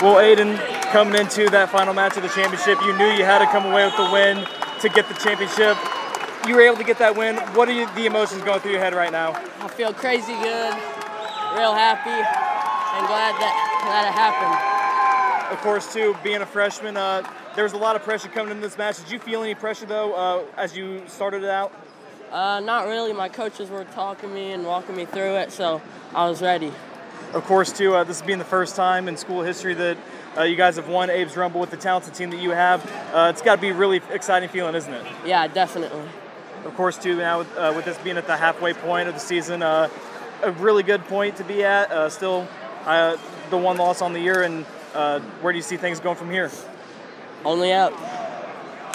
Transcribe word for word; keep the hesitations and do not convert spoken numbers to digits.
Well, Aiden, coming into that final match of the championship, you knew you had to come away with the win to get the championship. You were able to get that win. What are you, the emotions going through your head right now? I feel crazy good, real happy, and glad that, that it happened. Of course, too, being a freshman, uh, there was a lot of pressure coming into this match. Did you feel any pressure, though, uh, as you started it out? Uh, not really. My coaches were talking me and walking me through it, so I was ready. Of course, too, uh, this being the first time in school history that uh, you guys have won Abe's Rumble with the talented team that you have. Uh, it's got to be a really exciting feeling, isn't it? Yeah, definitely. Of course, too, now with, uh, with this being at the halfway point of the season, uh, a really good point to be at. Uh, still, uh, the one loss on the year, and uh, where do you see things going from here? Only up.